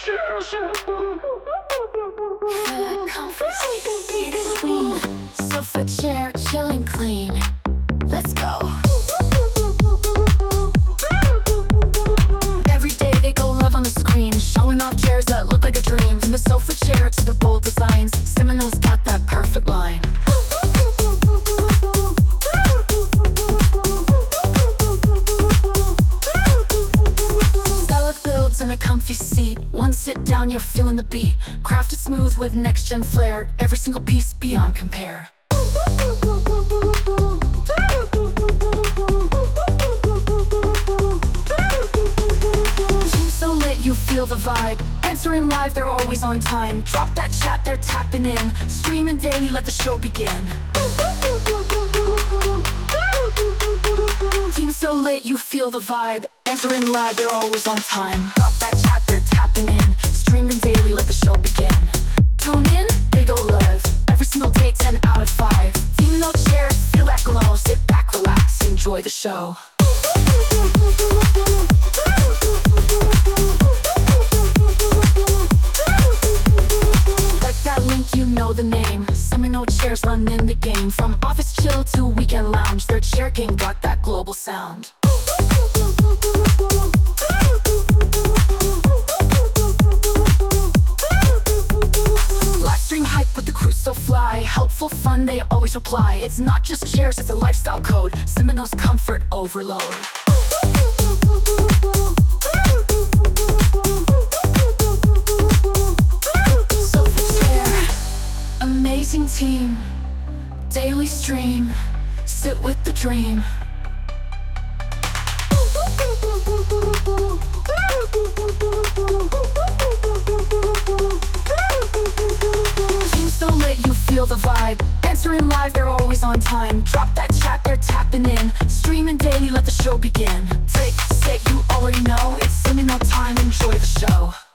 Comfy seat is clean. Sofa chair, chilling clean. Let's go. Every day they go love on the screen, showing off chairs that look like a dream. From the sofa chair to the bold designs, Seminole's got that perfect line. Stella builds in a comfy seat. One sit down, you're feeling the beat. Crafted smooth with next-gen flair. Every single piece beyond compare. So lit, you feel the vibe. Answering live, they're always on time. Drop that chat, they're tapping in. Streaming daily, let the show begin. Team so lit, you feel the vibe. Answering live, they're always on time. Drop that chat, they're tapping in. Streaming daily, let the show begin. Tune in, they go live. Every single day, 10 out of 5. Team no chairs, feel that glow. Sit back, relax, enjoy the show. Like that link, you know the name. Seminole chairs running the game. From office chill to weekend lounge, their chair game got that global sound. Live stream hype with the crew so fly. Helpful fun, they always reply. It's not just chairs, it's a lifestyle code. Seminole's comfort overload. Sofa chair, amazing team. Daily stream, sit with the dream. Team so lit, you feel the vibe. Answering live, they're always on time. Drop that chat, they're tapping in. Streaming daily, let the show begin. Take, sit, you already know. It's Seminole time, enjoy the show.